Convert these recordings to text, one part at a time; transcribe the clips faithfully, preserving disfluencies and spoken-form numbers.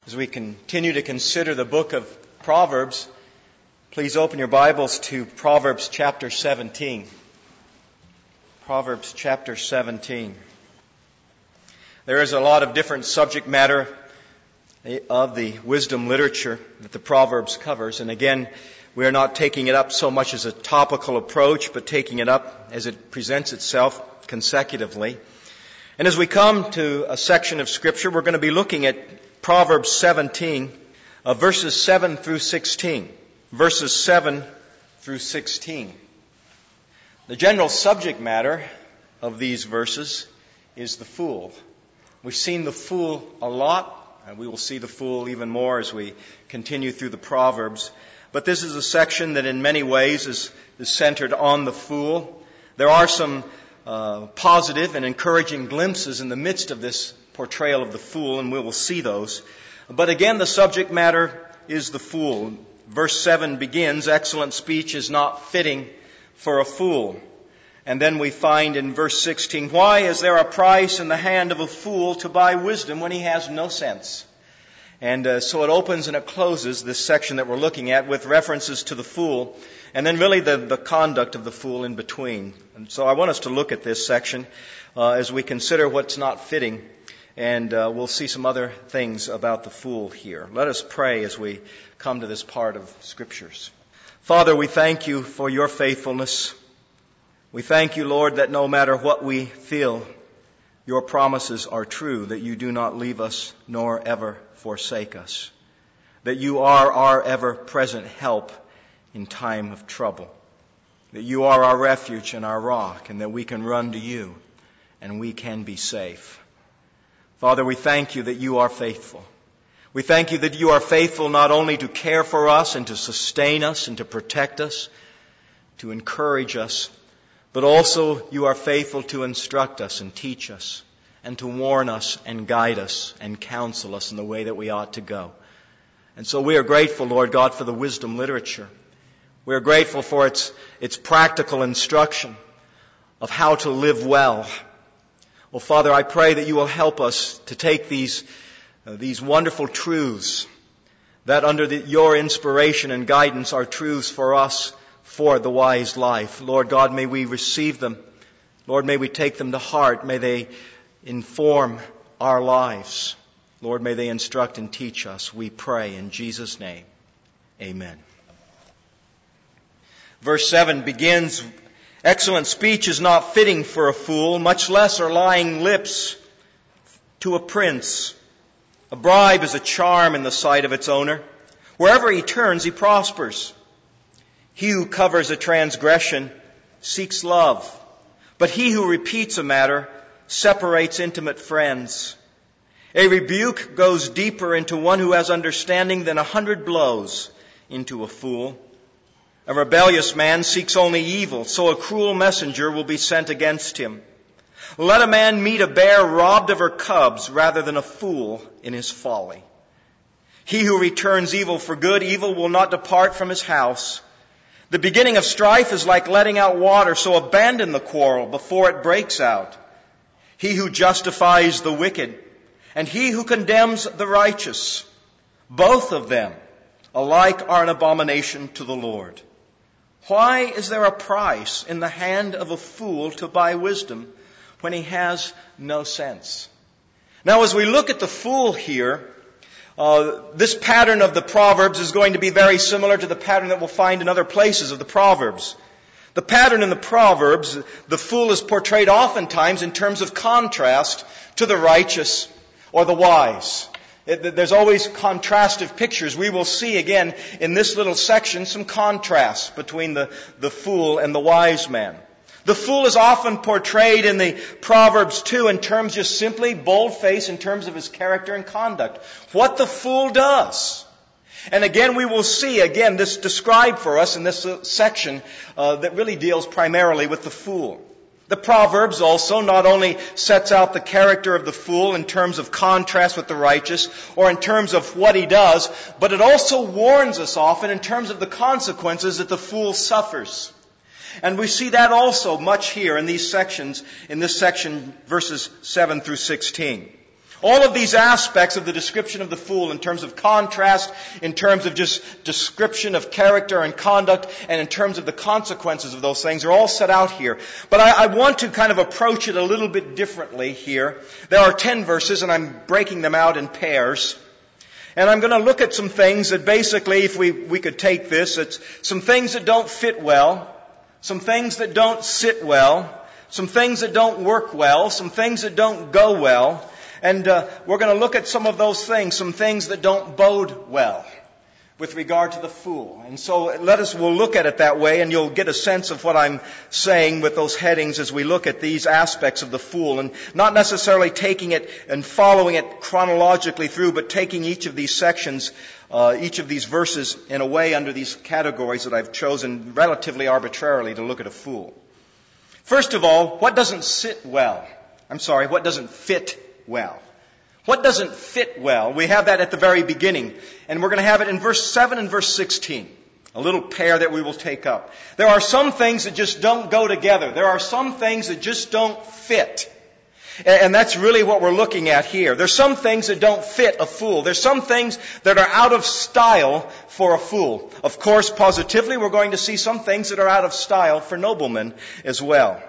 As we continue to consider the book of Proverbs, please open your Bibles to Proverbs chapter seventeen. Proverbs chapter seventeen. There is a lot of different subject matter of the wisdom literature that the Proverbs covers. And again, we are not taking it up so much as a topical approach, but taking it up as it presents itself consecutively. And as we come to a section of Scripture, we're going to be looking at Proverbs seventeen, uh, verses seven through sixteen. Verses seven through sixteen. The general subject matter of these verses is the fool. We've seen the fool a lot, and we will see the fool even more as we continue through the Proverbs. But this is a section that in many ways is, is centered on the fool. There are some uh, positive and encouraging glimpses in the midst of this portrayal of the fool, and we will see those. But again, the subject matter is the fool. Verse seven begins, "Excellent speech is not fitting for a fool." And then we find in verse sixteen, "Why is there a price in the hand of a fool to buy wisdom when he has no sense?" And uh, so it opens and it closes this section that we're looking at with references to the fool, and then really the, the conduct of the fool in between. And so I want us to look at this section uh, as we consider what's not fitting. And uh, we'll see some other things about the fool here. Let us pray as we come to this part of Scriptures. Father, we thank you for your faithfulness. We thank you, Lord, that no matter what we feel, your promises are true, that you do not leave us nor ever forsake us, that you are our ever-present help in time of trouble, that you are our refuge and our rock, and that we can run to you and we can be safe. Father, we thank you that you are faithful. We thank you that you are faithful not only to care for us and to sustain us and to protect us, to encourage us, but also you are faithful to instruct us and teach us and to warn us and guide us and counsel us in the way that we ought to go. And so we are grateful, Lord God, for the wisdom literature. We are grateful for its, its practical instruction of how to live well. Well, Father, I pray that you will help us to take these uh, these wonderful truths that under the, your inspiration and guidance are truths for us for the wise life. Lord God, may we receive them. Lord, may we take them to heart. May they inform our lives. Lord, may they instruct and teach us. We pray in Jesus' name. Amen. Verse seven begins, "Excellent speech is not fitting for a fool, much less are lying lips to a prince. A bribe is a charm in the sight of its owner. Wherever he turns, he prospers. He who covers a transgression seeks love, but he who repeats a matter separates intimate friends. A rebuke goes deeper into one who has understanding than a hundred blows into a fool. A rebellious man seeks only evil, so a cruel messenger will be sent against him. Let a man meet a bear robbed of her cubs rather than a fool in his folly. He who returns evil for good, evil will not depart from his house. The beginning of strife is like letting out water, so abandon the quarrel before it breaks out. He who justifies the wicked and he who condemns the righteous, both of them alike are an abomination to the Lord. Why is there a price in the hand of a fool to buy wisdom when he has no sense?" Now, as we look at the fool here, uh, this pattern of the Proverbs is going to be very similar to the pattern that we'll find in other places of the Proverbs. The pattern in the Proverbs, the fool is portrayed oftentimes in terms of contrast to the righteous or the wise. It, there's always contrastive pictures. We will see again in this little section some contrasts between the, the fool and the wise man. The fool is often portrayed in the Proverbs too in terms just simply bold-faced in terms of his character and conduct. What the fool does. And again, we will see, again, this described for us in this section uh, that really deals primarily with the fool. The Proverbs also not only sets out the character of the fool in terms of contrast with the righteous or in terms of what he does, but it also warns us often in terms of the consequences that the fool suffers. And we see that also much here in these sections, in this section, verses seven through sixteen. All of these aspects of the description of the fool in terms of contrast, in terms of just description of character and conduct, and in terms of the consequences of those things are all set out here. But I, I want to kind of approach it a little bit differently here. There are ten verses, and I'm breaking them out in pairs. And I'm going to look at some things that basically, if we, we could take this, it's some things that don't fit well, some things that don't sit well, some things that don't work well, some things that don't go well. And uh, we're going to look at some of those things, some things that don't bode well with regard to the fool. And so let us, we'll look at it that way, and you'll get a sense of what I'm saying with those headings as we look at these aspects of the fool. And not necessarily taking it and following it chronologically through, but taking each of these sections, uh, each of these verses in a way under these categories that I've chosen relatively arbitrarily to look at a fool. First of all, what doesn't sit well? I'm sorry, what doesn't fit well? What doesn't fit well? We have that at the very beginning. And we're going to have it in verse seven and verse sixteen. A little pair that we will take up. There are some things that just don't go together. There are some things that just don't fit. And that's really what we're looking at here. There's some things that don't fit a fool. There's some things that are out of style for a fool. Of course, positively, we're going to see some things that are out of style for noblemen as well.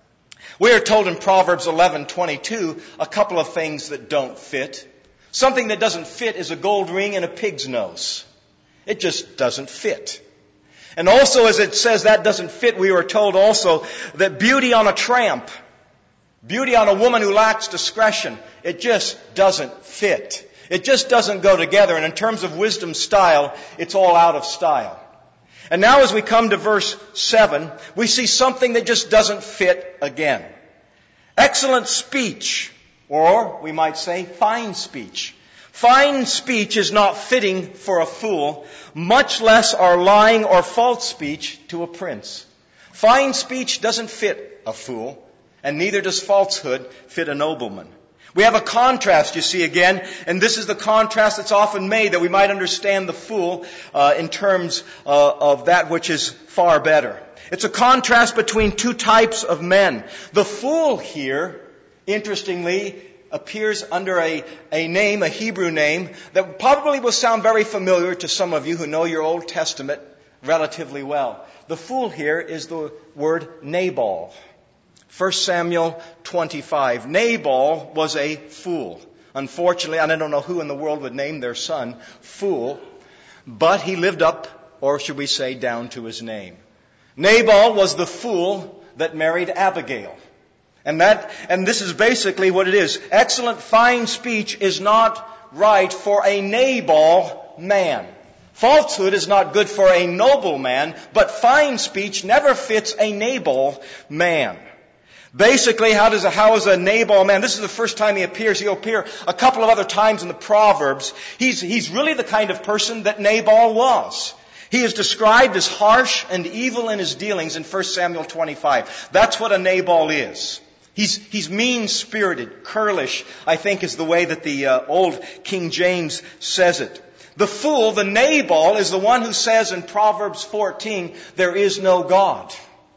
We are told in Proverbs eleven twenty-two a couple of things that don't fit. Something that doesn't fit is a gold ring and a pig's nose. It just doesn't fit. And also, as it says that doesn't fit, we were told also that beauty on a tramp, beauty on a woman who lacks discretion, it just doesn't fit. It just doesn't go together. And in terms of wisdom style, it's all out of style. And now as we come to verse seven, we see something that just doesn't fit again. Excellent speech, or we might say fine speech. Fine speech is not fitting for a fool, much less are lying or false speech to a prince. Fine speech doesn't fit a fool, and neither does falsehood fit a nobleman. We have a contrast, you see, again, and this is the contrast that's often made that we might understand the fool uh, in terms uh, of that which is far better. It's a contrast between two types of men. The fool here, interestingly, appears under a, a name, a Hebrew name, that probably will sound very familiar to some of you who know your Old Testament relatively well. The fool here is the word Nabal. First Samuel twenty-five. Nabal was a fool. Unfortunately, and I don't know who in the world would name their son fool, but he lived up, or should we say, down to his name. Nabal was the fool that married Abigail. And that, and this is basically what it is. Excellent fine speech is not right for a Nabal man. Falsehood is not good for a noble man, but fine speech never fits a Nabal man. Basically, how does a, how is a Nabal man? This is the first time he appears. He'll appear a couple of other times in the Proverbs. He's, he's really the kind of person that Nabal was. He is described as harsh and evil in his dealings in First Samuel twenty-five. That's what a Nabal is. He's, he's mean-spirited, curlish, I think is the way that the uh, old King James says it. The fool, the Nabal, is the one who says in Proverbs fourteen, there is no God.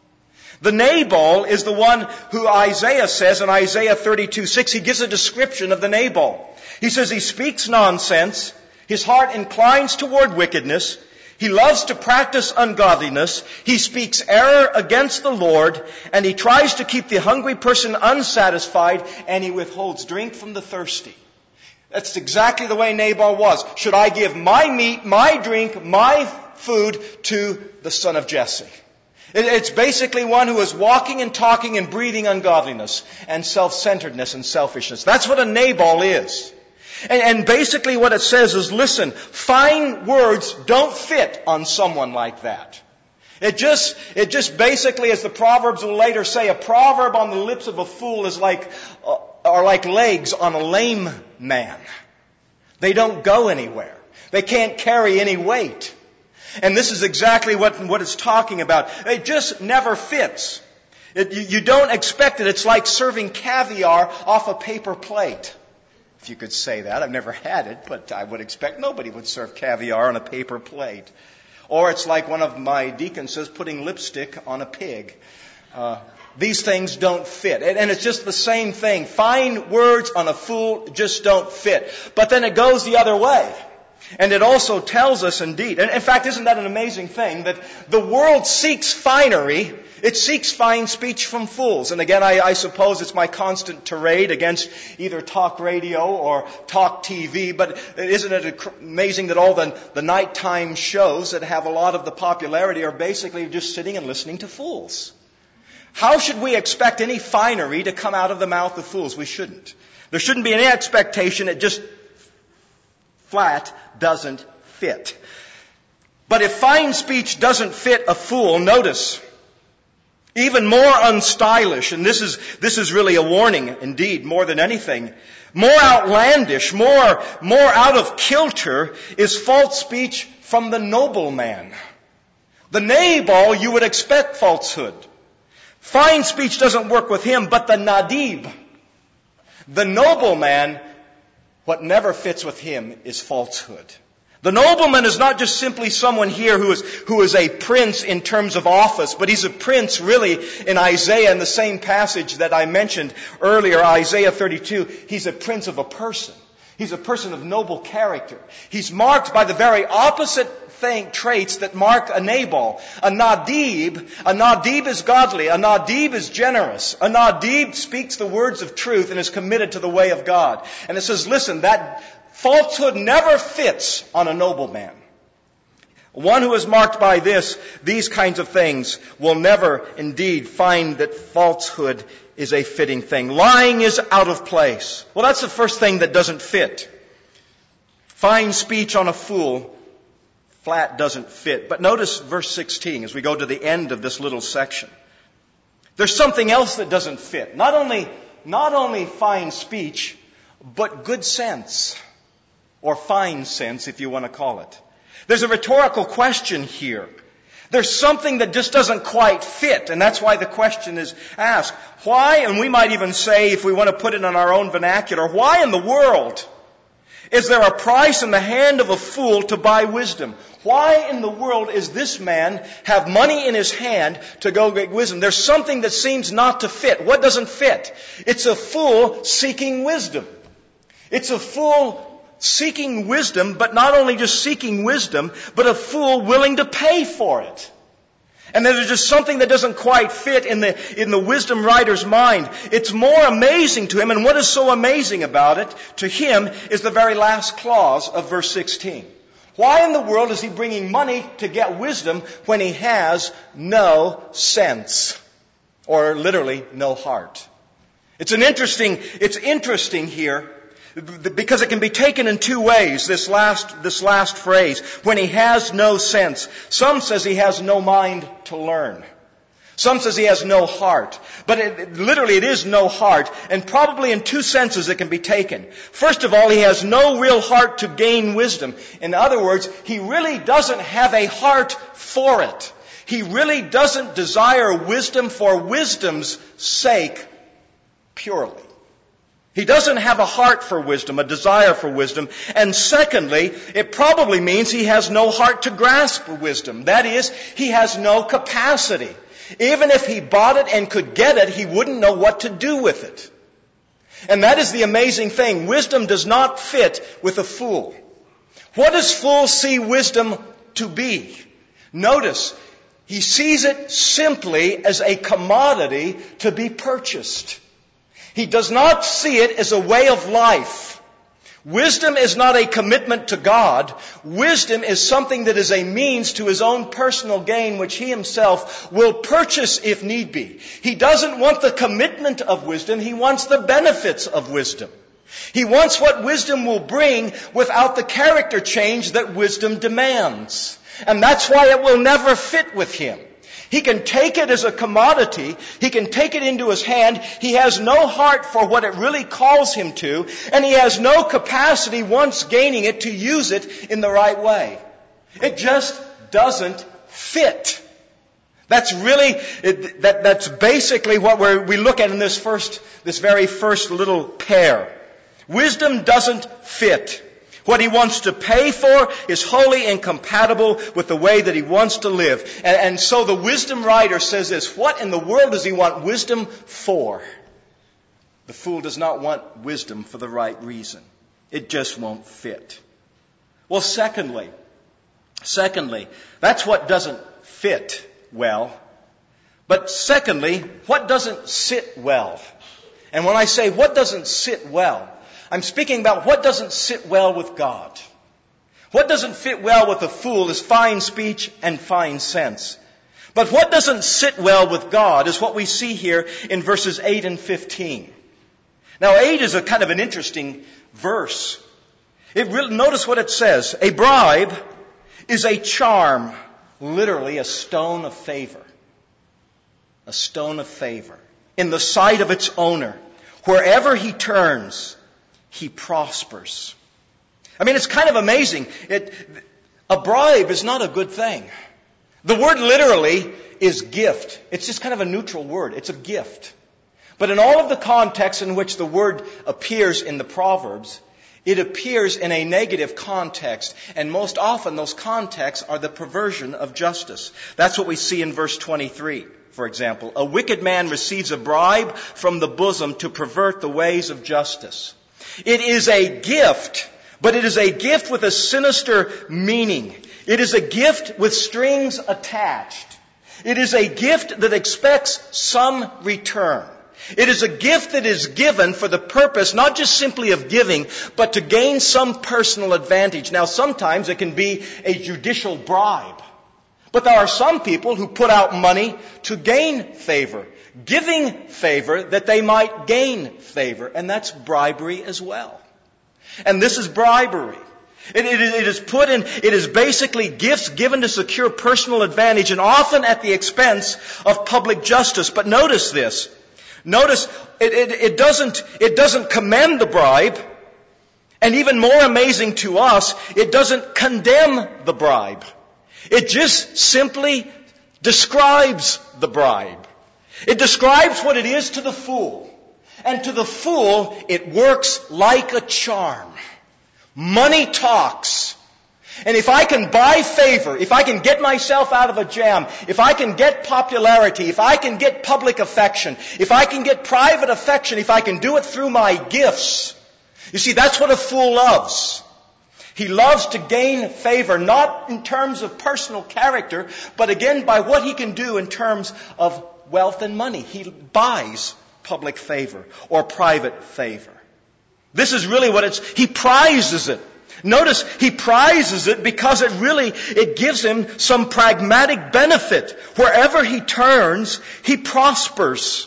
The Nabal is the one who Isaiah says in Isaiah thirty-two six, he gives a description of the Nabal. He says he speaks nonsense, his heart inclines toward wickedness, he loves to practice ungodliness, he speaks error against the Lord, and he tries to keep the hungry person unsatisfied, and he withholds drink from the thirsty. That's exactly the way Nabal was. Should I give my meat, my drink, my food to the son of Jesse? It's basically one who is walking and talking and breathing ungodliness and self-centeredness and selfishness. That's what a Nabal is. And, and basically what it says is, listen, fine words don't fit on someone like that. It just, it just basically, as the Proverbs will later say, a proverb on the lips of a fool is like, uh, are like legs on a lame man. They don't go anywhere. They can't carry any weight. And this is exactly what, what it's talking about. It just never fits. It, you, you don't expect it. It's like serving caviar off a paper plate. If you could say that. I've never had it, but I would expect nobody would serve caviar on a paper plate. Or it's like one of my deacons says, putting lipstick on a pig. Uh, these things don't fit. And it's just the same thing. Fine words on a fool just don't fit. But then it goes the other way. And it also tells us indeed, and in fact, isn't that an amazing thing, that the world seeks finery, it seeks fine speech from fools. And again, I, I suppose it's my constant tirade against either talk radio or talk T V, but isn't it amazing that all the, the nighttime shows that have a lot of the popularity are basically just sitting and listening to fools? How should we expect any finery to come out of the mouth of fools? We shouldn't. There shouldn't be any expectation. It just flat doesn't fit. But if fine speech doesn't fit a fool, notice, even more unstylish, and this is, this is really a warning indeed, more than anything, more outlandish, more, more out of kilter is false speech from the nobleman. The Nabal, you would expect falsehood. Fine speech doesn't work with him, but the Nadib, the nobleman, what never fits with him is falsehood. The nobleman is not just simply someone here who is, who is a prince in terms of office, but he's a prince really in Isaiah, in the same passage that I mentioned earlier, Isaiah thirty-two. He's a prince of a person. He's a person of noble character. He's marked by the very opposite thing, traits that mark a Nabal. A Nadib, a Nadib is godly. A Nadib is generous. A Nadib speaks the words of truth and is committed to the way of God. And it says, listen, that falsehood never fits on a nobleman. One who is marked by this, these kinds of things, will never indeed find that falsehood is a fitting thing. Lying is out of place. Well, that's the first thing that doesn't fit. Fine speech on a fool, flat doesn't fit. But notice verse sixteen as we go to the end of this little section. There's something else that doesn't fit. Not only, not only fine speech, but good sense. Or fine sense, if you want to call it. There's a rhetorical question here. There's something that just doesn't quite fit, and that's why the question is asked. Why, and we might even say, if we want to put it in our own vernacular, why in the world is there a price in the hand of a fool to buy wisdom? Why in the world is this man have money in his hand to go get wisdom? There's something that seems not to fit. What doesn't fit? It's a fool seeking wisdom. It's a fool seeking wisdom, but not only just seeking wisdom, but a fool willing to pay for it. And there's just something that doesn't quite fit in the, in the wisdom writer's mind. It's more amazing to him, and what is so amazing about it to him is the very last clause of verse sixteen. Why in the world is he bringing money to get wisdom when he has no sense? Or literally, no heart. It's an interesting, it's interesting here, because it can be taken in two ways, this last, this last phrase. When he has no sense. Some says he has no mind to learn. Some says he has no heart. But it, it, literally it is no heart. And probably in two senses it can be taken. First of all, he has no real heart to gain wisdom. In other words, he really doesn't have a heart for it. He really doesn't desire wisdom for wisdom's sake purely. He doesn't have a heart for wisdom, a desire for wisdom. And secondly, it probably means he has no heart to grasp wisdom. That is, he has no capacity. Even if he bought it and could get it, he wouldn't know what to do with it. And that is the amazing thing. Wisdom does not fit with a fool. What does fools see wisdom to be? Notice, he sees it simply as a commodity to be purchased. He does not see it as a way of life. Wisdom is not a commitment to God. Wisdom is something that is a means to his own personal gain, which he himself will purchase if need be. He doesn't want the commitment of wisdom. He wants the benefits of wisdom. He wants what wisdom will bring without the character change that wisdom demands. And that's why it will never fit with him. He can take it as a commodity. He can take it into his hand. He has no heart for what it really calls him to. And he has no capacity, once gaining it, to use it in the right way. It just doesn't fit. That's really, it, that, that's basically what we're, we look at in this first, this very first little pair. Wisdom doesn't fit. What he wants to pay for is wholly incompatible with the way that he wants to live. And, and so the wisdom writer says this, what in the world does he want wisdom for? The fool does not want wisdom for the right reason. It just won't fit. Well, secondly, secondly, that's what doesn't fit well. But secondly, what doesn't sit well? And when I say what doesn't sit well, I'm speaking about what doesn't sit well with God. What doesn't fit well with the fool is fine speech and fine sense. But what doesn't sit well with God is what we see here in verses eight and fifteen. Now, eight is a kind of an interesting verse. It really, notice what it says. A bribe is a charm, literally a stone of favor. A stone of favor in the sight of its owner. Wherever he turns, he prospers. I mean, it's kind of amazing. It, a bribe is not a good thing. The word literally is gift. It's just kind of a neutral word. It's a gift. But in all of the contexts in which the word appears in the Proverbs, it appears in a negative context. And most often those contexts are the perversion of justice. That's what we see in verse twenty-three. For example, a wicked man receives a bribe from the bosom to pervert the ways of justice. It is a gift, but it is a gift with a sinister meaning. It is a gift with strings attached. It is a gift that expects some return. It is a gift that is given for the purpose not just simply of giving, but to gain some personal advantage. Now, sometimes it can be a judicial bribe. But there are some people who put out money to gain favor, giving favor that they might gain favor. And that's bribery as well. And this is bribery. It, it, it is put in, it is basically gifts given to secure personal advantage and often at the expense of public justice. But notice this. Notice it, it, it doesn't, it doesn't commend the bribe. And even more amazing to us, it doesn't condemn the bribe. It just simply describes the bribe. It describes what it is to the fool. And to the fool, it works like a charm. Money talks. And if I can buy favor, if I can get myself out of a jam, if I can get popularity, if I can get public affection, if I can get private affection, if I can do it through my gifts, you see, that's what a fool loves. He loves to gain favor, not in terms of personal character, but again by what he can do in terms of wealth and money. He buys public favor or private favor. This is really what it's, he prizes it. Notice, he prizes it because it really, it gives him some pragmatic benefit. Wherever he turns, he prospers.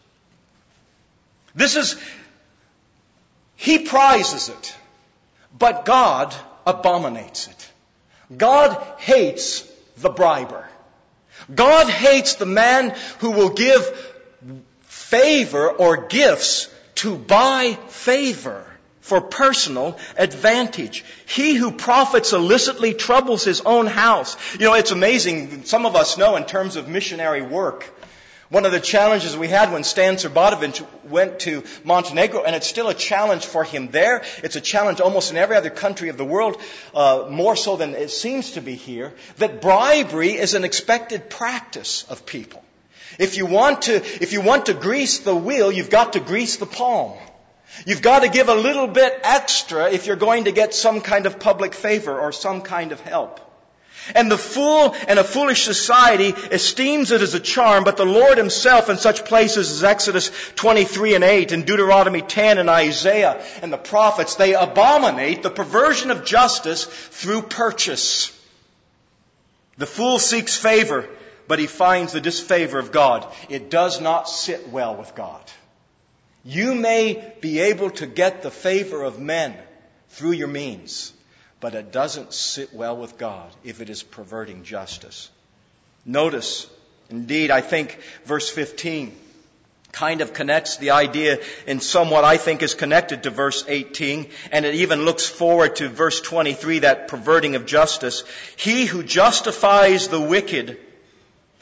This is, he prizes it. But God abominates it. God hates the briber. God hates the man who will give favor or gifts to buy favor for personal advantage. He who profits illicitly troubles his own house. You know, it's amazing. Some of us know in terms of missionary work, one of the challenges we had when Stan Srbatovic went to Montenegro, and it's still a challenge for him there. It's a challenge almost in every other country of the world, uh, more so than it seems to be here, that bribery is an expected practice of people. If you want to, if you want to grease the wheel, you've got to grease the palm. You've got to give a little bit extra if you're going to get some kind of public favor or some kind of help. And the fool and a foolish society esteems it as a charm, but the Lord himself in such places as Exodus twenty-three and eight and Deuteronomy ten and Isaiah and the prophets, they abominate the perversion of justice through purchase. The fool seeks favor, but he finds the disfavor of God. It does not sit well with God. You may be able to get the favor of men through your means, but it doesn't sit well with God if it is perverting justice. Notice, indeed, I think verse fifteen kind of connects the idea in somewhat I think is connected to verse eighteen, and it even looks forward to verse twenty-three, that perverting of justice. He who justifies the wicked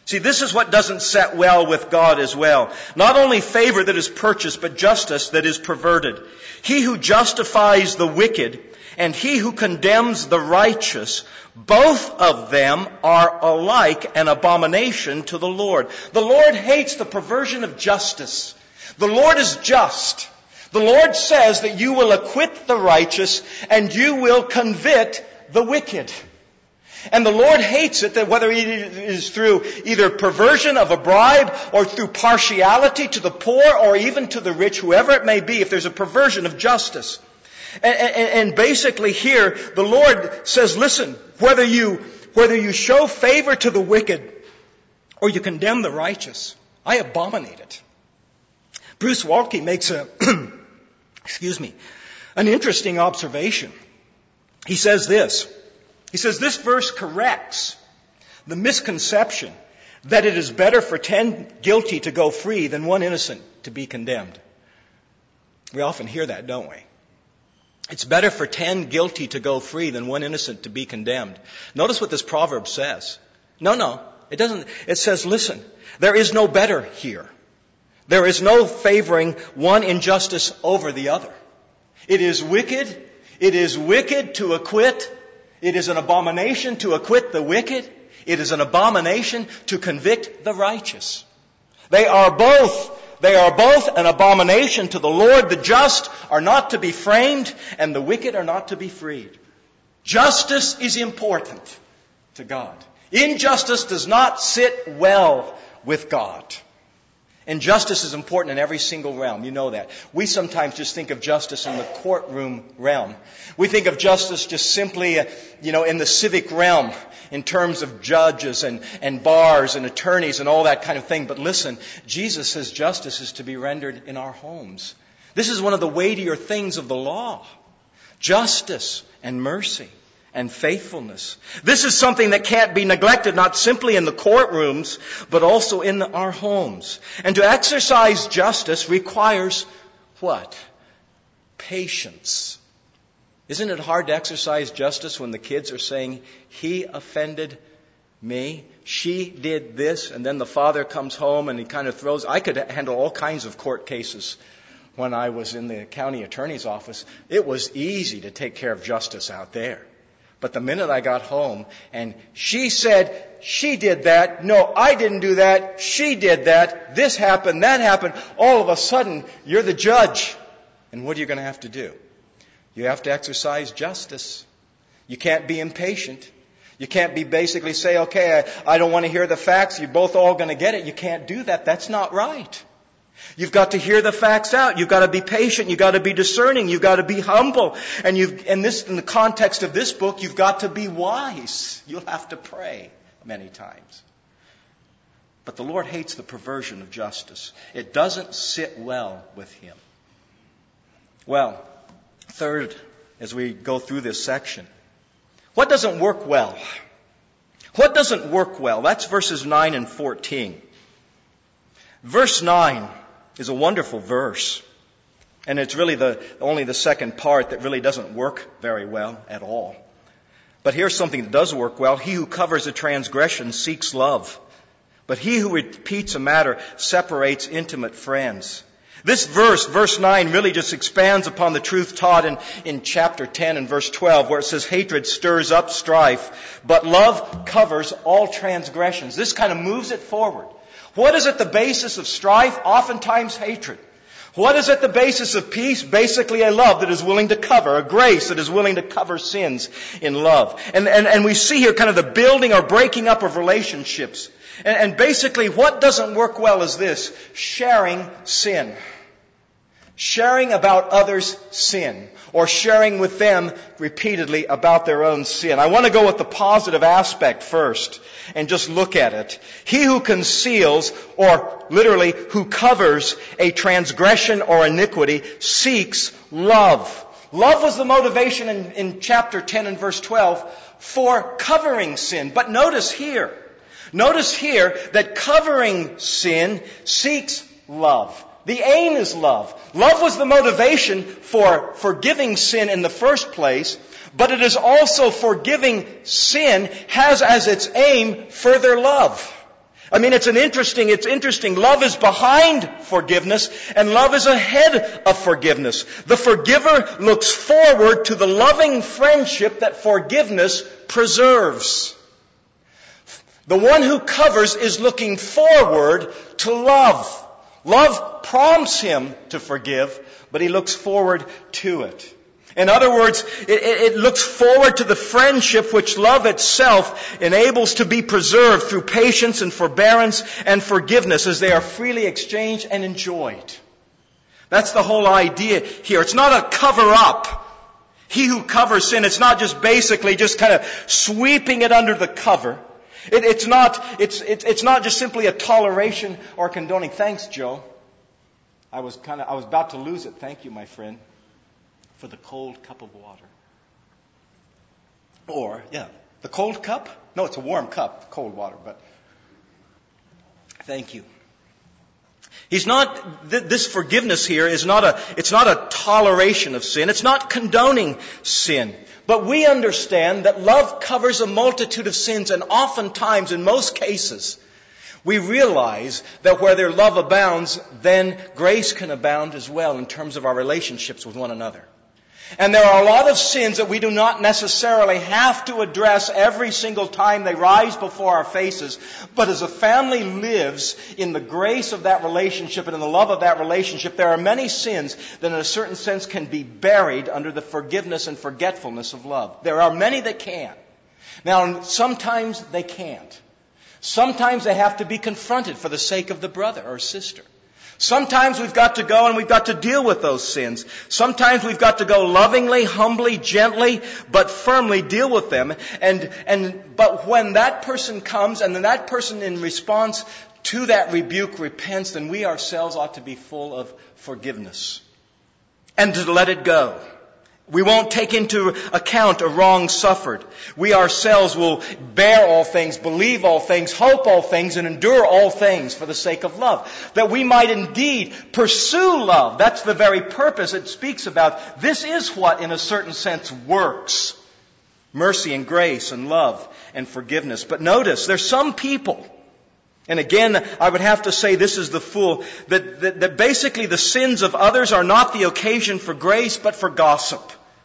See, this is what doesn't set well with God as well. Not only favor that is purchased, but justice that is perverted. He who justifies the wicked and he who condemns the righteous, both of them are alike an abomination to the Lord. The Lord hates the perversion of justice. The Lord is just. The Lord says that you will acquit the righteous and you will convict the wicked. And the Lord hates it, that whether it is through either perversion of a bribe or through partiality to the poor or even to the rich, whoever it may be, if there's a perversion of justice. And, and, and basically here, the Lord says, listen, whether you, whether you show favor to the wicked or you condemn the righteous, I abominate it. Bruce Waltke makes a, excuse me, an interesting observation. He says this. He says this verse corrects the misconception that it is better for ten guilty to go free than one innocent to be condemned. We often hear that, don't we? It's better for ten guilty to go free than one innocent to be condemned. Notice what this proverb says. No, no, it doesn't. It says, listen, there is no better here. There is no favoring one injustice over the other. It is wicked. It is wicked to acquit. It is an abomination to acquit the wicked. It is an abomination to convict the righteous. They are both, they are both an abomination to the Lord. The just are not to be framed, and the wicked are not to be freed. Justice is important to God. Injustice does not sit well with God. And justice is important in every single realm. You know that. We sometimes just think of justice in the courtroom realm. We think of justice just simply, uh, you know, in the civic realm in terms of judges and, and bars and attorneys and all that kind of thing. But listen, Jesus says justice is to be rendered in our homes. This is one of the weightier things of the law. Justice and mercy and faithfulness. This is something that can't be neglected, not simply in the courtrooms, but also in our homes. And to exercise justice requires what? Patience. Isn't it hard to exercise justice when the kids are saying, he offended me, she did this, and then the father comes home and he kind of throws... I could handle all kinds of court cases when I was in the county attorney's office. It was easy to take care of justice out there. But the minute I got home and she said, she did that, no, I didn't do that, she did that, this happened, that happened, all of a sudden you're the judge. And what are you going to have to do? You have to exercise justice. You can't be impatient. You can't be basically say, okay, I, I don't want to hear the facts, you're both all going to get it. You can't do that. That's not right. You've got to hear the facts out. You've got to be patient. You've got to be discerning. You've got to be humble. And you've, in this, in the context of this book, you've got to be wise. You'll have to pray many times. But the Lord hates the perversion of justice. It doesn't sit well with Him. Well, third, as we go through this section, what doesn't work well? What doesn't work well? That's verses nine and fourteen. Verse nine is a wonderful verse. And it's really the only the second part that really doesn't work very well at all. But here's something that does work well. He who covers a transgression seeks love. But he who repeats a matter separates intimate friends. This verse, verse nine, really just expands upon the truth taught in, in chapter ten and verse twelve, where it says hatred stirs up strife, but love covers all transgressions. This kind of moves it forward. What is at the basis of strife? Oftentimes hatred. What is at the basis of peace? Basically a love that is willing to cover, a grace that is willing to cover sins in love. And, and, and we see here kind of the building or breaking up of relationships. And, and basically what doesn't work well is this: sharing sin. Sharing about others' sin, or sharing with them repeatedly about their own sin. I want to go with the positive aspect first and just look at it. He who conceals, or literally who covers a transgression or iniquity, seeks love. Love was the motivation in, in chapter ten and verse twelve for covering sin. But notice here, notice here that covering sin seeks love. The aim is love. Love was the motivation for forgiving sin in the first place, but it is also forgiving sin has as its aim further love. I mean, it's an interesting, it's interesting. Love is behind forgiveness, and love is ahead of forgiveness. The forgiver looks forward to the loving friendship that forgiveness preserves. The one who covers is looking forward to love. Love prompts him to forgive, but he looks forward to it. In other words, it, it looks forward to the friendship which love itself enables to be preserved through patience and forbearance and forgiveness as they are freely exchanged and enjoyed. That's the whole idea here. It's not a cover-up. He who covers sin, it's not just basically just kind of sweeping it under the cover. It, it's not, it's, it, it's not just simply a toleration or condoning. Thanks, Joe. I was kind of, I was about to lose it. Thank you, my friend, for the cold cup of water. Or, yeah, the cold cup? No, it's a warm cup, cold water, but thank you. He's not, th- this forgiveness here is not a, it's not a toleration of sin. It's not condoning sin. But we understand that love covers a multitude of sins, and oftentimes, in most cases, we realize that where their love abounds, then grace can abound as well in terms of our relationships with one another. And there are a lot of sins that we do not necessarily have to address every single time they rise before our faces. But as a family lives in the grace of that relationship and in the love of that relationship, there are many sins that in a certain sense can be buried under the forgiveness and forgetfulness of love. There are many that can. Now, sometimes they can't. Sometimes they have to be confronted for the sake of the brother or sister. Sometimes we've got to go and we've got to deal with those sins. Sometimes we've got to go lovingly, humbly, gently, but firmly deal with them. And, and, but when that person comes and then that person in response to that rebuke repents, then we ourselves ought to be full of forgiveness and to let it go. We won't take into account a wrong suffered. We ourselves will bear all things, believe all things, hope all things, and endure all things for the sake of love. That we might indeed pursue love. That's the very purpose it speaks about. This is what, in a certain sense, works. Mercy and grace and love and forgiveness. But notice, there's some people, and again, I would have to say this is the fool, that, that, that basically the sins of others are not the occasion for grace, but for gossip.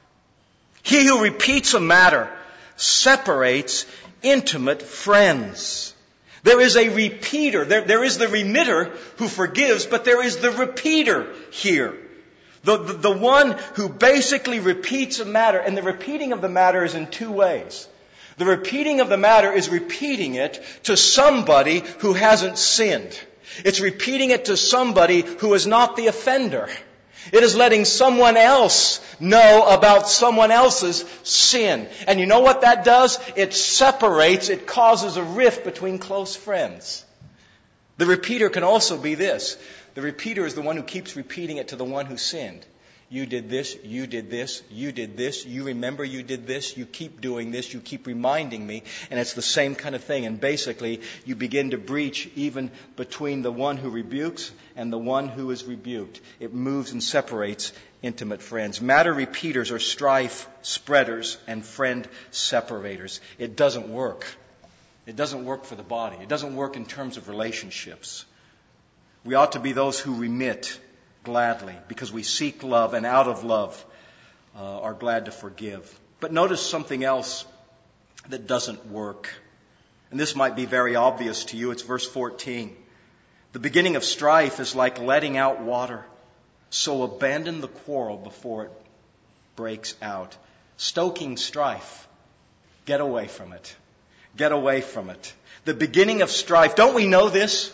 He who repeats a matter separates intimate friends. There is a repeater. There, there is the remitter who forgives, but there is the repeater here. The, the, the one who basically repeats a matter, and the repeating of the matter is in two ways. The repeating of the matter is repeating it to somebody who hasn't sinned. It's repeating it to somebody who is not the offender. It is letting someone else know about someone else's sin. And you know what that does? It separates, it causes a rift between close friends. The repeater can also be this. The repeater is the one who keeps repeating it to the one who sinned. You did this, you did this, you did this, you remember you did this, you keep doing this, you keep reminding me, and it's the same kind of thing. And basically, you begin to breach even between the one who rebukes and the one who is rebuked. It moves and separates intimate friends. Matter repeaters are strife spreaders and friend separators. It doesn't work. It doesn't work for the body. It doesn't work in terms of relationships. We ought to be those who remit gladly, because we seek love, and out of love uh, are glad to forgive. But notice something else that doesn't work. And this might be very obvious to you. It's verse fourteen. The beginning of strife is like letting out water. So abandon the quarrel before it breaks out. Stoking strife. Get away from it. Get away from it. The beginning of strife. Don't we know this?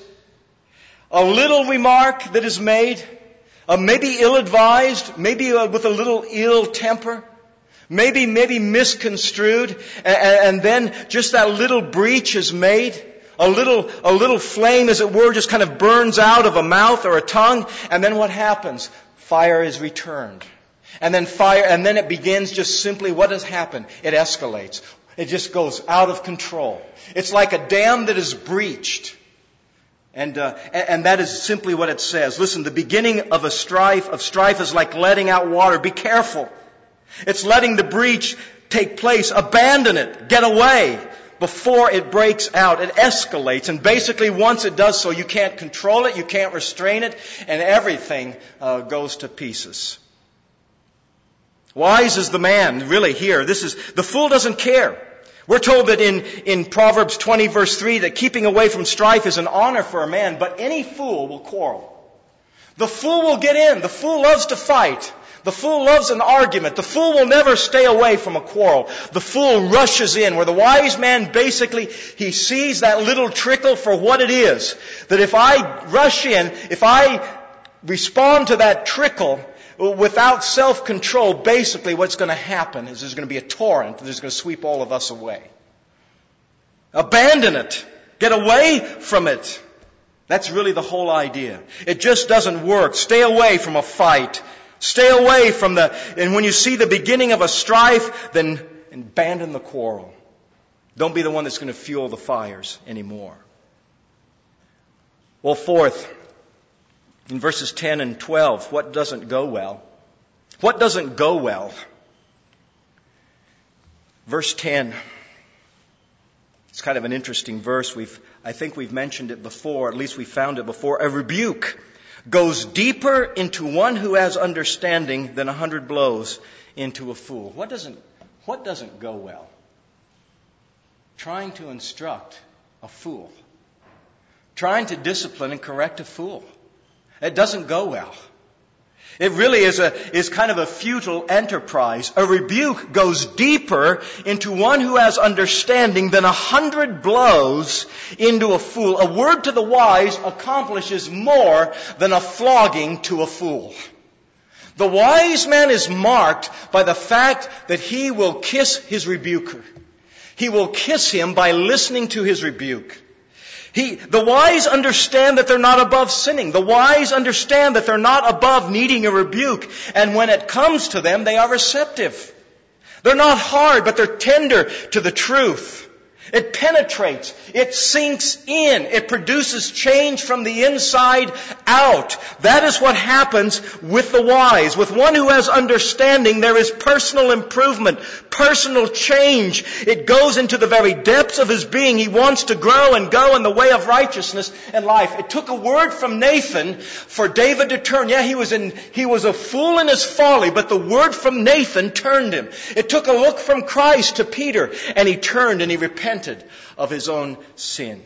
A little remark that is made, Uh, maybe ill-advised, maybe uh, with a little ill temper, maybe maybe misconstrued, and, and then just that little breach is made. A little a little flame, as it were, just kind of burns out of a mouth or a tongue, and then what happens? Fire is returned, and then fire, and then it begins just simply. What has happened? It escalates. It just goes out of control. It's like a dam that is breached. And, uh, and that is simply what it says. Listen, the beginning of a strife, of strife is like letting out water. Be careful. It's letting the breach take place. Abandon it. Get away. before it breaks out. It escalates. And basically once it does so, you can't control it, you can't restrain it, and everything uh, goes to pieces. Wise is the man, really here. This is, the fool doesn't care. We're told that in, in Proverbs twenty verse three that keeping away from strife is an honor for a man, but any fool will quarrel. The fool will get in. The fool loves to fight. The fool loves an argument. The fool will never stay away from a quarrel. The fool rushes in, where the wise man basically, he sees that little trickle for what it is. That if I rush in, if I respond to that trickle without self-control, basically what's going to happen is there's going to be a torrent that's going to sweep all of us away. Abandon it. Get away from it. That's really the whole idea. It just doesn't work. Stay away from a fight. Stay away from the, and when you see the beginning of a strife, then abandon the quarrel. Don't be the one that's going to fuel the fires anymore. Well, fourth, in verses ten and twelve, what doesn't go well? What doesn't go well? Verse ten. It's kind of an interesting verse. We've, I think we've mentioned it before, at least we found it before. A rebuke goes deeper into one who has understanding than a hundred blows into a fool. What doesn't, what doesn't go well? Trying to instruct a fool. Trying to discipline and correct a fool. It doesn't go well. It really is a, is kind of a futile enterprise. A rebuke goes deeper into one who has understanding than a hundred blows into a fool. A word to the wise accomplishes more than a flogging to a fool. The wise man is marked by the fact that he will kiss his rebuker. He will kiss him by listening to his rebuke. He, the wise understand that they're not above sinning. The wise understand that they're not above needing a rebuke. And when it comes to them, they are receptive. They're not hard, but they're tender to the truth. It penetrates. It sinks in. It produces change from the inside out. That is what happens with the wise. With one who has understanding, there is personal improvement, personal change. It goes into the very depths of his being. He wants to grow and go in the way of righteousness and life. It took a word from Nathan for David to turn. Yeah, he was in, he was a fool in his folly, but the word from Nathan turned him. It took a look from Christ to Peter, and he turned and he repented of his own sin.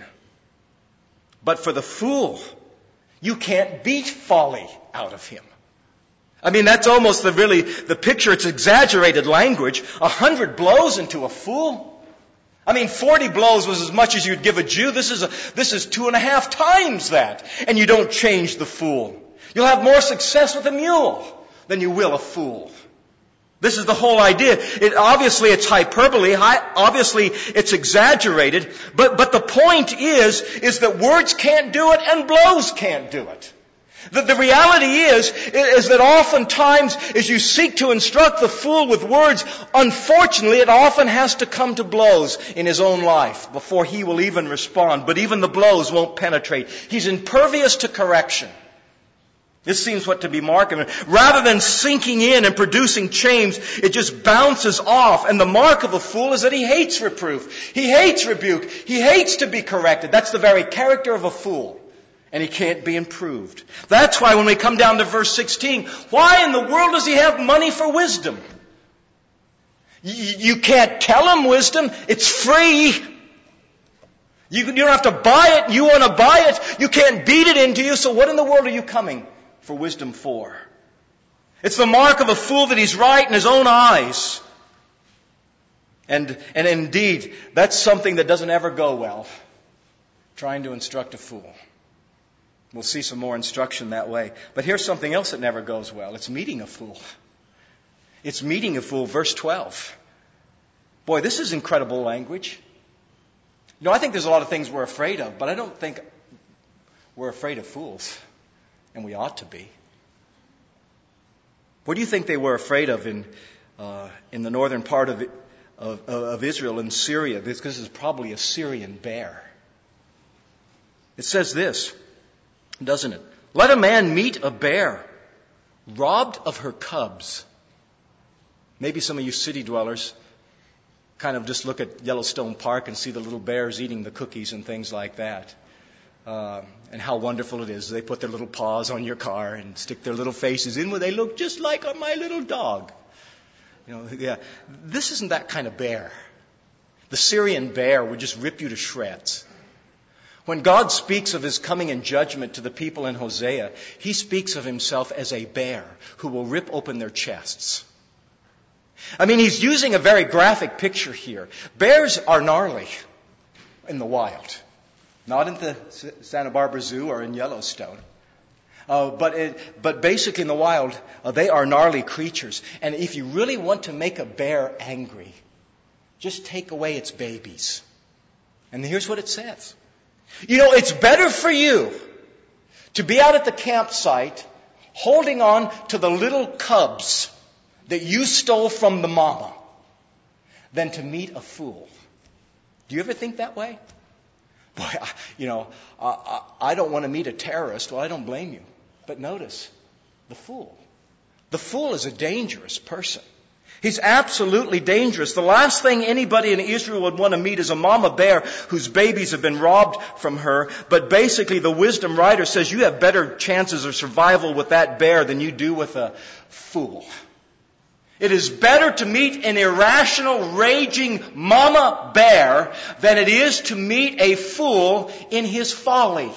But for the fool, you can't beat folly out of him. I mean, that's almost the really, the picture. It's exaggerated language. A hundred blows into a fool. I mean, forty blows was as much as you'd give a Jew. This is a, this is two and a half times that. And you don't change the fool. You'll have more success with a mule than you will a fool. This is the whole idea. It, obviously, it's hyperbole. Obviously, it's exaggerated. But, but the point is, is that words can't do it and blows can't do it. The, the reality is, is that oftentimes, as you seek to instruct the fool with words, unfortunately, it often has to come to blows in his own life before he will even respond. But even the blows won't penetrate. He's impervious to correction. This seems what to be marked. Rather than sinking in and producing change, it just bounces off. And the mark of a fool is that he hates reproof. He hates rebuke. He hates to be corrected. That's the very character of a fool. And he can't be improved. That's why when we come down to verse sixteen, why in the world does he have money for wisdom? You can't tell him wisdom. It's free. You don't have to buy it. You want to buy it. You can't beat it into you. So what in the world are you coming for wisdom for? It's the mark of a fool that he's right in his own eyes. And, and indeed, that's something that doesn't ever go well. Trying to instruct a fool. We'll see some more instruction that way. But here's something else that never goes well. It's meeting a fool. It's meeting a fool. Verse twelve. Boy, this is incredible language. You know, I think there's a lot of things we're afraid of, but I don't think we're afraid of fools. And we ought to be. What do you think they were afraid of in uh, in the northern part of, of of Israel, in Syria? Because this is probably a Syrian bear. It says this, doesn't it? Let a man meet a bear, robbed of her cubs. Maybe some of you city dwellers kind of just look at Yellowstone Park and see the little bears eating the cookies and things like that. Uh, and how wonderful it is. They put their little paws on your car and stick their little faces in where they look just like my little dog. You know, yeah. This isn't that kind of bear. The Syrian bear would just rip you to shreds. When God speaks of His coming in judgment to the people in Hosea, He speaks of Himself as a bear who will rip open their chests. I mean, He's using a very graphic picture here. Bears are gnarly in the wild. Not in the Santa Barbara Zoo or in Yellowstone. Uh, but it, but basically in the wild, uh, they are gnarly creatures. And if you really want to make a bear angry, just take away its babies. And here's what it says. You know, it's better for you to be out at the campsite holding on to the little cubs that you stole from the mama than to meet a fool. Do you ever think that way? Boy, I, you know, I, I, I don't want to meet a terrorist. Well, I don't blame you. But notice, the fool. The fool is a dangerous person. He's absolutely dangerous. The last thing anybody in Israel would want to meet is a mama bear whose babies have been robbed from her. But basically, the wisdom writer says you have better chances of survival with that bear than you do with a fool. It is better to meet an irrational, raging mama bear than it is to meet a fool in his folly.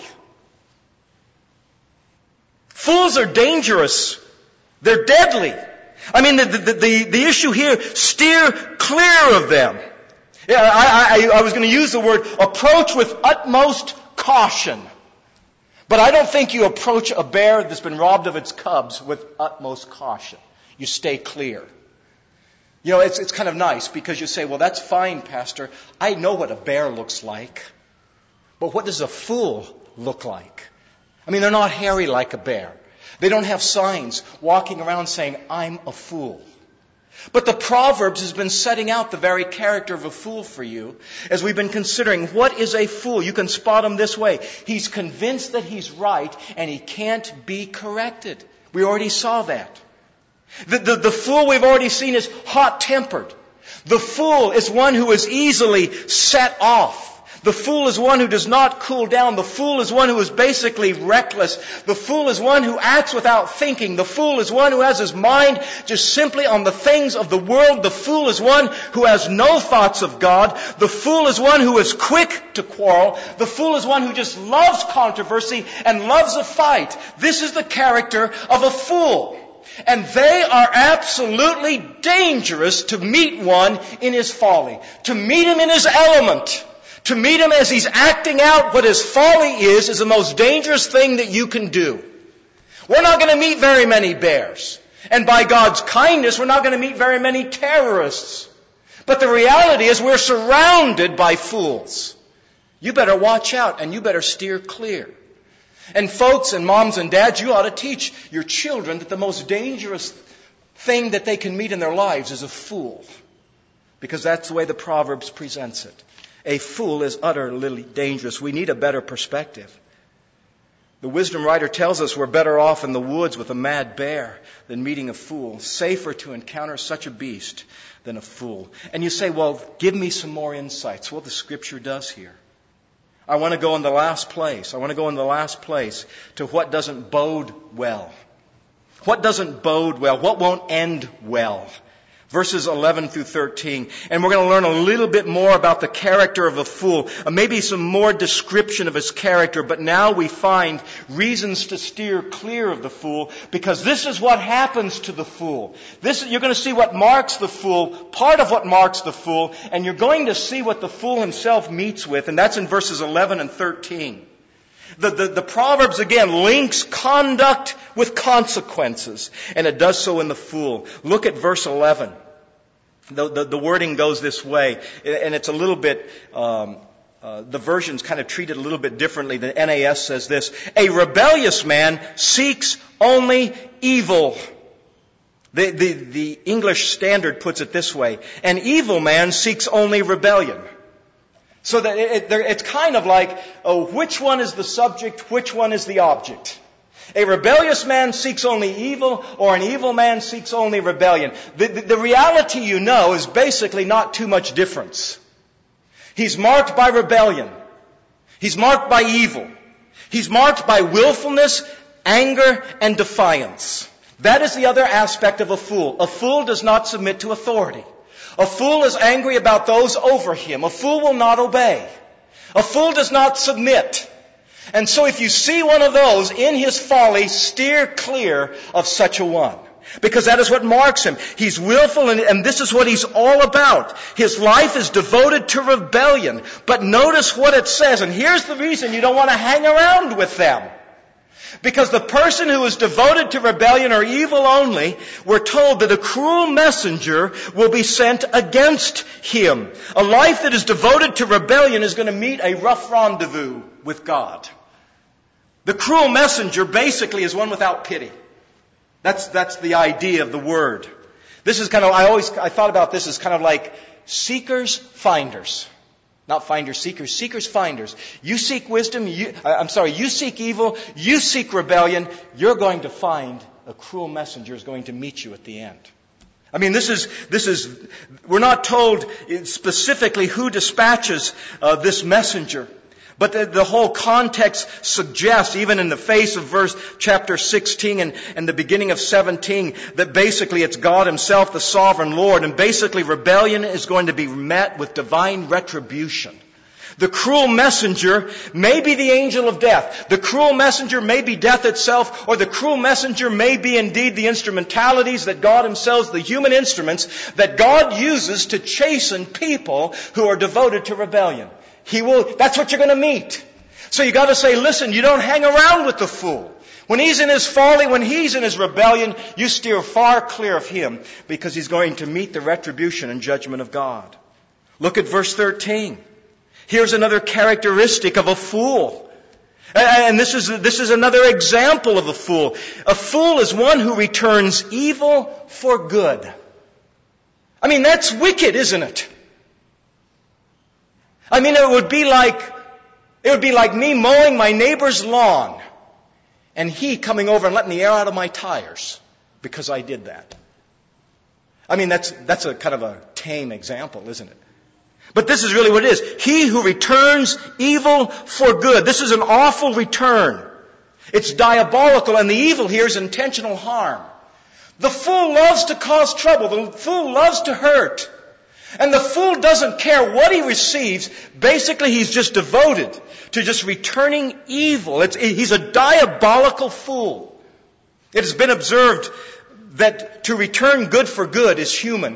Fools are dangerous. They're deadly. I mean, the, the, the, the issue here, steer clear of them. Yeah, I, I, I was going to use the word approach with utmost caution. But I don't think you approach a bear that's been robbed of its cubs with utmost caution. You stay clear. You know, it's, it's kind of nice because you say, well, that's fine, Pastor. I know what a bear looks like. But what does a fool look like? I mean, they're not hairy like a bear. They don't have signs walking around saying, I'm a fool. But the Proverbs has been setting out the very character of a fool for you as we've been considering what is a fool. You can spot him this way. He's convinced that he's right and he can't be corrected. We already saw that. The, the, the fool we've already seen is hot-tempered. The fool is one who is easily set off. The fool is one who does not cool down. The fool is one who is basically reckless. The fool is one who acts without thinking. The fool is one who has his mind just simply on the things of the world. The fool is one who has no thoughts of God. The fool is one who is quick to quarrel. The fool is one who just loves controversy and loves a fight. This is the character of a fool. And they are absolutely dangerous to meet one in his folly, to meet him in his element. To meet him as he's acting out what his folly is, is the most dangerous thing that you can do. We're not going to meet very many bears. And by God's kindness, we're not going to meet very many terrorists. But the reality is we're surrounded by fools. You better watch out and you better steer clear. And folks and moms and dads, you ought to teach your children that the most dangerous thing that they can meet in their lives is a fool. Because that's the way the Proverbs presents it. A fool is utterly dangerous. We need a better perspective. The wisdom writer tells us we're better off in the woods with a mad bear than meeting a fool. Safer to encounter such a beast than a fool. And you say, well, give me some more insights. Well, the Scripture does here. I want to go in the last place. I want to go in the last place to what doesn't bode well. What doesn't bode well? What won't end well? Verses eleven through thirteen. And we're going to learn a little bit more about the character of a fool. Uh, maybe some more description of his character. But now we find reasons to steer clear of the fool. Because this is what happens to the fool. This, you're going to see what marks the fool. Part of what marks the fool. And you're going to see what the fool himself meets with. And that's in verses eleven and thirteen. The, the, the Proverbs, again, links conduct with consequences. And it does so in the fool. Look at verse eleven. The, the, the wording goes this way. And it's a little bit, um, uh, the versions kind of treat it a little bit differently. The N A S says this. A rebellious man seeks only evil. The, the, the English Standard puts it this way. An evil man seeks only rebellion. So that it, it, it's kind of like, oh, which one is the subject, which one is the object? A rebellious man seeks only evil, or an evil man seeks only rebellion. The, the, the reality, you know, is basically not too much difference. He's marked by rebellion. He's marked by evil. He's marked by willfulness, anger, and defiance. That is the other aspect of a fool. A fool does not submit to authority. A fool is angry about those over him. A fool will not obey. A fool does not submit. And so if you see one of those in his folly, steer clear of such a one. Because that is what marks him. He's willful, and, and this is what he's all about. His life is devoted to rebellion. But notice what it says, and here's the reason you don't want to hang around with them. Because the person who is devoted to rebellion or evil only, we're told that a cruel messenger will be sent against him. A life that is devoted to rebellion is going to meet a rough rendezvous with God. The cruel messenger basically is one without pity. That's, that's the idea of the word. This is kind of, I always, I thought about this as kind of like seekers, finders. Not finders, seekers, seekers, finders. You seek wisdom, you, I'm sorry, you seek evil, you seek rebellion, you're going to find a cruel messenger is going to meet you at the end. I mean, this is, this is, we're not told specifically who dispatches uh, this messenger. But the, the whole context suggests, even in the face of verse chapter sixteen and, and the beginning of seventeen, that basically it's God Himself, the sovereign Lord, and basically rebellion is going to be met with divine retribution. The cruel messenger may be the angel of death. The cruel messenger may be death itself, or the cruel messenger may be indeed the instrumentalities that God Himself, the human instruments, that God uses to chasten people who are devoted to rebellion. He will, that's what you're going to meet. So you got to say, listen, you don't hang around with the fool. When he's in his folly, when he's in his rebellion, you steer far clear of him because he's going to meet the retribution and judgment of God. Look at verse thirteen. Here's another characteristic of a fool. And this is, this is another example of a fool. A fool is one who returns evil for good. I mean, that's wicked, isn't it? I mean, it would be like, it would be like me mowing my neighbor's lawn and he coming over and letting the air out of my tires because I did that. I mean, that's, that's a kind of a tame example, isn't it? But this is really what it is. He who returns evil for good. This is an awful return. It's diabolical, and the evil here is intentional harm. The fool loves to cause trouble. The fool loves to hurt. And the fool doesn't care what he receives. Basically, he's just devoted to just returning evil. It's, he's a diabolical fool. It has been observed that to return good for good is human.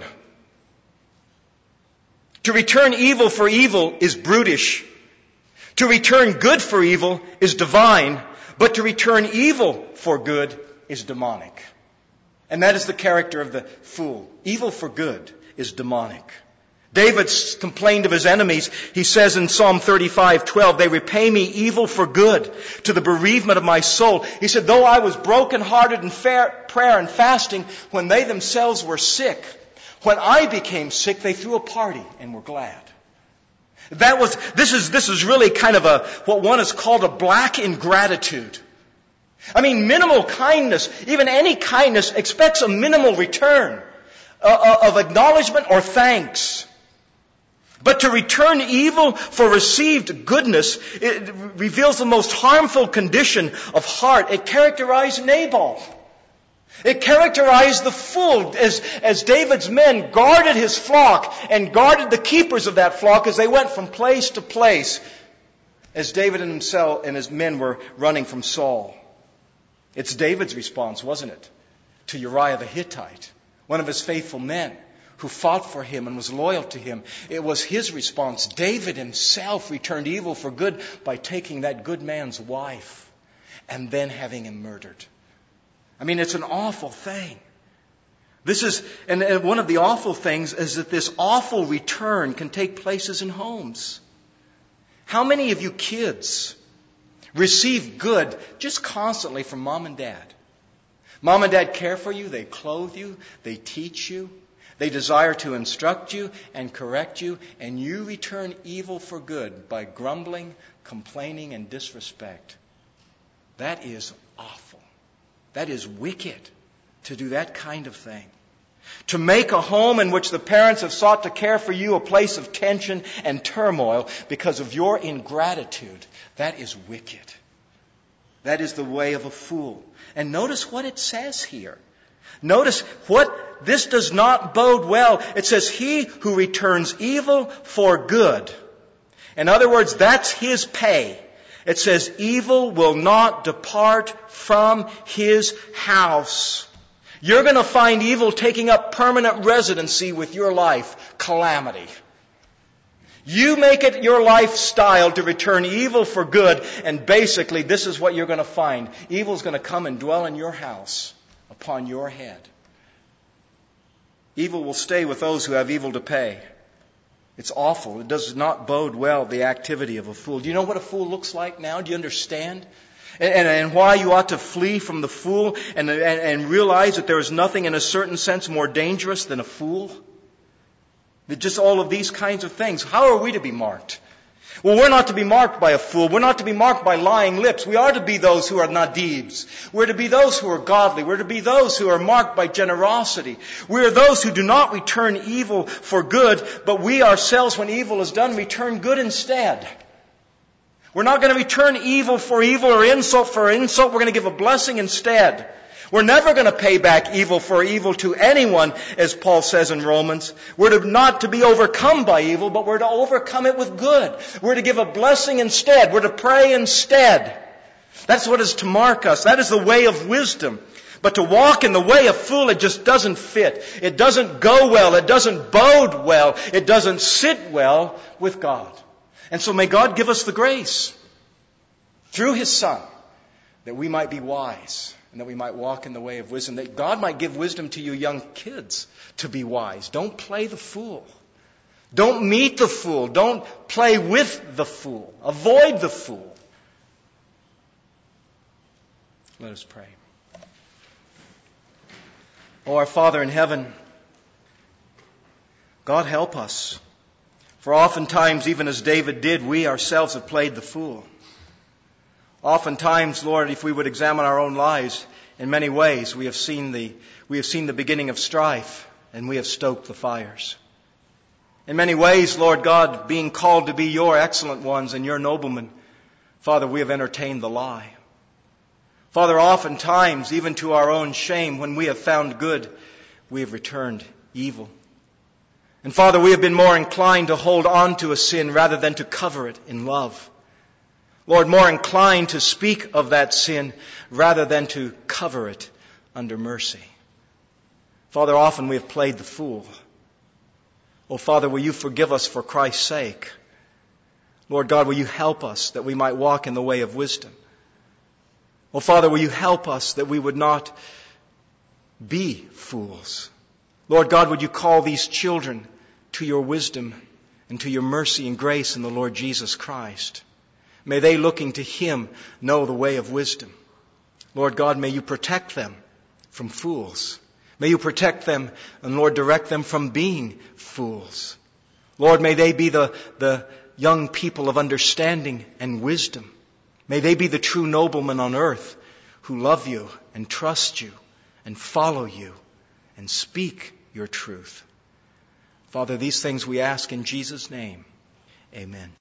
To return evil for evil is brutish. To return good for evil is divine. But to return evil for good is demonic. And that is the character of the fool. Evil for good is demonic. David complained of his enemies. He says in Psalm thirty-five twelve, they repay me evil for good to the bereavement of my soul. He said, though I was brokenhearted in prayer and fasting when they themselves were sick, when I became sick, they threw a party and were glad. That was, this is, this is really kind of a, what one is called a black ingratitude. I mean, minimal kindness, even any kindness, expects a minimal return uh, of acknowledgement or thanks. But to return evil for received goodness, it reveals the most harmful condition of heart. It characterized Nabal. It characterized the fool as, as David's men guarded his flock and guarded the keepers of that flock as they went from place to place as David and himself and his men were running from Saul. It's David's response, wasn't it, to Uriah the Hittite, one of his faithful men who fought for him and was loyal to him. It was his response. David himself returned evil for good by taking that good man's wife and then having him murdered. I mean, it's an awful thing. This is, and, and one of the awful things is that this awful return can take places in homes. How many of you kids receive good just constantly from mom and dad? Mom and dad care for you, they clothe you, they teach you, they desire to instruct you and correct you, and you return evil for good by grumbling, complaining, and disrespect. That is awful. That is wicked to do that kind of thing. To make a home in which the parents have sought to care for you a place of tension and turmoil because of your ingratitude, that is wicked. That is the way of a fool. And notice what it says here. Notice what this does not bode well. It says, he who returns evil for good. In other words, that's his pay. It says, evil will not depart from his house. You're going to find evil taking up permanent residency with your life. Calamity. You make it your lifestyle to return evil for good, and basically this is what you're going to find. Evil is going to come and dwell in your house, upon your head. Evil will stay with those who have evil to pay. It's awful. It does not bode well, the activity of a fool. Do you know what a fool looks like now? Do you understand? And, and, and why you ought to flee from the fool and, and, and realize that there is nothing in a certain sense more dangerous than a fool? That just all of these kinds of things. How are we to be marked? Well, we're not to be marked by a fool. We're not to be marked by lying lips. We are to be those who are nadibs. We're to be those who are godly. We're to be those who are marked by generosity. We are those who do not return evil for good, but we ourselves, when evil is done, return good instead. We're not going to return evil for evil or insult for insult. We're going to give a blessing instead. We're never going to pay back evil for evil to anyone, as Paul says in Romans. We're to not to be overcome by evil, but we're to overcome it with good. We're to give a blessing instead. We're to pray instead. That's what is to mark us. That is the way of wisdom. But to walk in the way of fool, it just doesn't fit. It doesn't go well. It doesn't bode well. It doesn't sit well with God. And so may God give us the grace through His Son that we might be wise. And that we might walk in the way of wisdom. That God might give wisdom to you young kids to be wise. Don't play the fool. Don't meet the fool. Don't play with the fool. Avoid the fool. Let us pray. Oh, our Father in heaven, God help us. For oftentimes, even as David did, we ourselves have played the fool. Oftentimes, Lord, if we would examine our own lives, in many ways we have seen the we have seen the beginning of strife, and we have stoked the fires. In many ways, Lord God, being called to be your excellent ones and your noblemen, Father, we have entertained the lie. Father, oftentimes, even to our own shame, when we have found good, we have returned evil. And Father, we have been more inclined to hold on to a sin rather than to cover it in love. Lord, more inclined to speak of that sin rather than to cover it under mercy. Father, often we have played the fool. Oh, Father, will you forgive us for Christ's sake? Lord God, will you help us that we might walk in the way of wisdom? Oh, Father, will you help us that we would not be fools? Lord God, would you call these children to your wisdom and to your mercy and grace in the Lord Jesus Christ? May they, looking to Him, know the way of wisdom. Lord God, may you protect them from fools. May you protect them and, Lord, direct them from being fools. Lord, may they be the, the young people of understanding and wisdom. May they be the true noblemen on earth who love you and trust you and follow you and speak your truth. Father, these things we ask in Jesus' name. Amen.